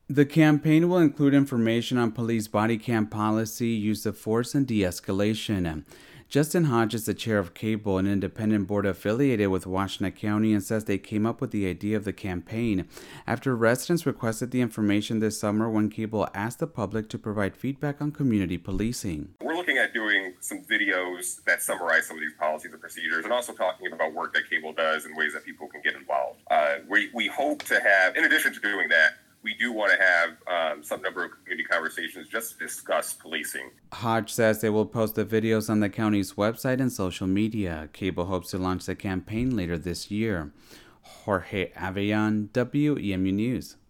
The campaign will include information on police body cam policy, use of force, and de escalation. Justin Hodge is the chair of Cable, an independent board affiliated with Washtenaw County, and says they came up with the idea of the campaign after residents requested the information this summer when Cable asked the public to provide feedback on community policing. We're looking at doing some videos that summarize some of these policies and procedures, and also talking about work that Cable does and ways that people can get involved. We hope to have, in addition to doing that, we do want to have some number of community conversations just to discuss policing. Hodge says they will post the videos on the county's website and social media. Cable hopes to launch the campaign later this year. Jorge Avellán, WEMU News.